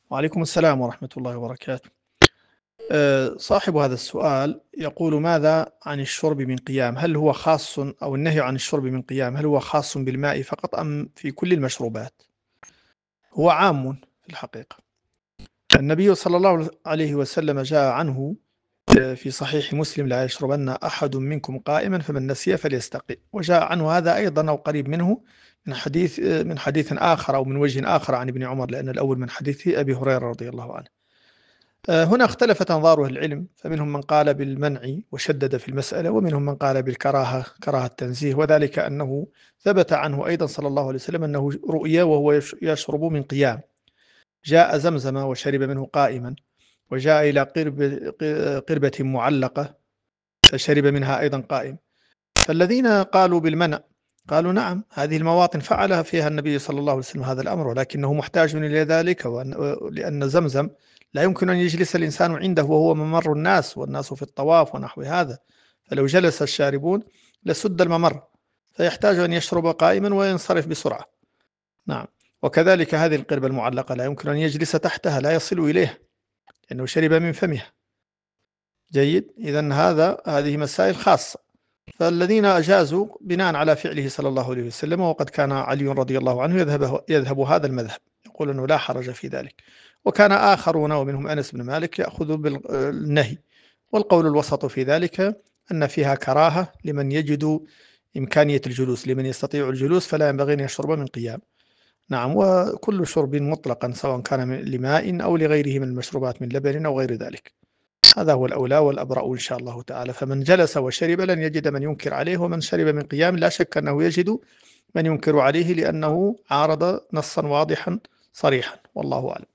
وعليكم السلام ورحمة الله وبركاته. صاحب هذا السؤال يقول: ماذا عن الشرب من قيام؟ هل هو خاص أو النهي عن الشرب من قيام هل هو خاص بالماء فقط أم في كل المشروبات؟ هو عام في الحقيقة. النبي صلى الله عليه وسلم جاء عنه في صحيح مسلم: لا يشربن أحد منكم قائما فمن نسي فليستقي. وجاء عنه هذا أيضا أو قريب منه من حديث آخر أو من وجه آخر عن ابن عمر، لأن الأول من حديث أبي هريرة رضي الله عنه. هنا اختلفت أنظار أهل العلم، فمنهم من قال بالمنع وشدد في المسألة، ومنهم من قال بالكراهة، كراهة تنزيه، وذلك أنه ثبت عنه أيضا صلى الله عليه وسلم أنه رؤيا وهو يشرب من قيام. جاء زمزم وشرب منه قائما، وجاء إلى قربة معلقة فشرب منها أيضا قائم. فالذين قالوا بالمنع قالوا: نعم، هذه المواطن فعلها فيها النبي صلى الله عليه وسلم هذا الأمر، ولكنه محتاج إلى ذلك، لأن زمزم لا يمكن أن يجلس الإنسان عنده وهو ممر الناس والناس في الطواف ونحو هذا، فلو جلس الشاربون لسد الممر، فيحتاج أن يشرب قائما وينصرف بسرعة. نعم. وكذلك هذه القربة المعلقة لا يمكن أن يجلس تحتها، لا يصل إليه لأنه شرب من فمها. جيد. إذن هذه مسائل خاصة. فالذين أجازوا بناء على فعله صلى الله عليه وسلم، وقد كان علي رضي الله عنه يذهب هذا المذهب، يقول أنه لا حرج في ذلك. وكان آخرون ومنهم أنس بن مالك يأخذ بالنهي، والقول الوسط في ذلك أن فيها كراهة لمن يجد إمكانية الجلوس، لمن يستطيع الجلوس فلا ينبغي أن يشرب من قيام. نعم. وكل شرب مطلقا سواء كان لماء أو لغيره من المشروبات من لبن أو غير ذلك، هذا هو الأولى والأبرأ إن شاء الله تعالى. فمن جلس وشرب لن يجد من ينكر عليه، ومن شرب من قيام لا شك أنه يجد من ينكر عليه، لأنه عارض نصا واضحا صريحا، والله أعلم.